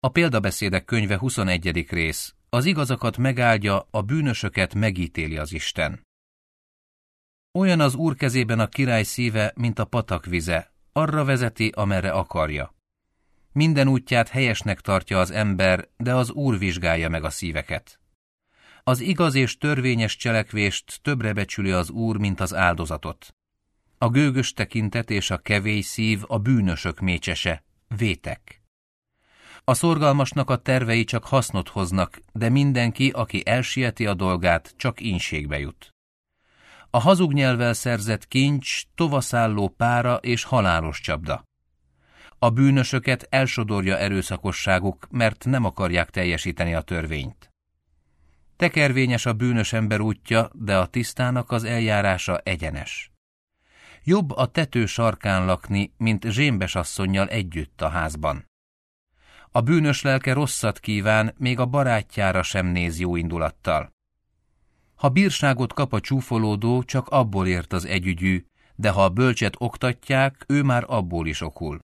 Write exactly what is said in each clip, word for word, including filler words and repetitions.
A példabeszédek könyve huszonegyedik rész. Az igazakat megáldja, a bűnösöket megítéli az Isten. Olyan az Úr kezében a király szíve, mint a patak vize, arra vezeti, amerre akarja. Minden útját helyesnek tartja az ember, de az Úr vizsgálja meg a szíveket. Az igaz és törvényes cselekvést többre becsüli az Úr, mint az áldozatot. A gőgös tekintet és a kevély szív a bűnösök mécsese, vétek. A szorgalmasnak a tervei csak hasznot hoznak, de mindenki, aki elsieti a dolgát, csak ínségbe jut. A hazug nyelvvel szerzett kincs, tovaszálló pára és halálos csapda. A bűnösöket elsodorja erőszakosságuk, mert nem akarják teljesíteni a törvényt. Tekervényes a bűnös ember útja, de a tisztának az eljárása egyenes. Jobb a tető sarkán lakni, mint zsémbes asszonnyal együtt a házban. A bűnös lelke rosszat kíván, még a barátjára sem néz jó indulattal. Ha bírságot kap a csúfolódó, csak abból ért az együgyű, de ha a bölcset oktatják, ő már abból is okul.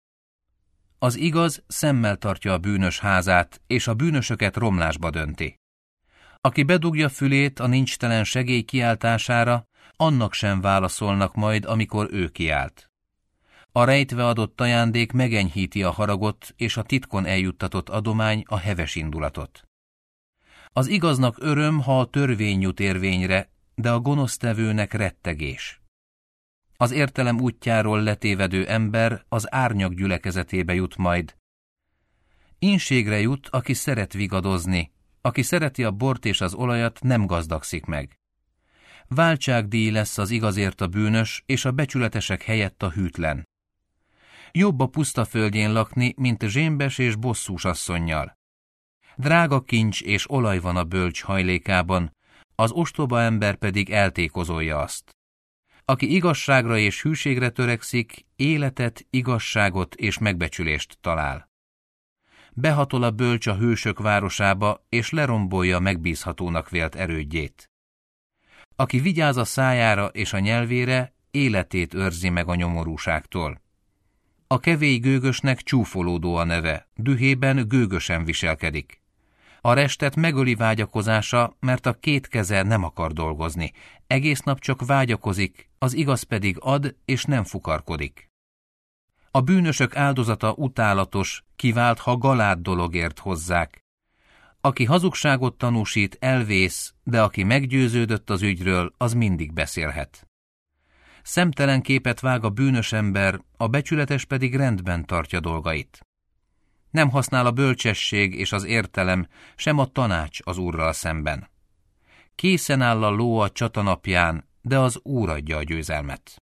Az igaz szemmel tartja a bűnös házát, és a bűnösöket romlásba dönti. Aki bedugja fülét a nincstelen segély kiáltására, annak sem válaszolnak majd, amikor ő kiált. A rejtve adott ajándék megenyhíti a haragot, és a titkon eljuttatott adomány a heves indulatot. Az igaznak öröm, ha a törvény jut érvényre, de a gonosztevőnek rettegés. Az értelem útjáról letévedő ember az árnyak gyülekezetébe jut majd. Ínségre jut, aki szeret vigadozni, aki szereti a bort és az olajat, nem gazdagszik meg. Váltságdíj lesz az igazért a bűnös, és a becsületesek helyett a hűtlen. Jobb a puszta földjén lakni, mint zsémbes és bosszús asszonnyal. Drága kincs és olaj van a bölcs hajlékában, az ostoba ember pedig eltékozolja azt. Aki igazságra és hűségre törekszik, életet, igazságot és megbecsülést talál. Behatol a bölcs a hősök városába, és lerombolja megbízhatónak vélt erődjét. Aki vigyáz a szájára és a nyelvére, életét őrzi meg a nyomorúságtól. A kevély gőgösnek csúfolódó a neve, dühében gőgösen viselkedik. A restet megöli vágyakozása, mert a két keze nem akar dolgozni. Egész nap csak vágyakozik, az igaz pedig ad, és nem fukarkodik. A bűnösök áldozata utálatos, kivált, ha galád dologért hozzák. Aki hazugságot tanúsít, elvész, de aki meggyőződött az ügyről, az mindig beszélhet. Szemtelen képet vág a bűnös ember, a becsületes pedig rendben tartja dolgait. Nem használ a bölcsesség és az értelem, sem a tanács az Úrral szemben. Készen áll a ló a csatanapján, de az Úr adja a győzelmet.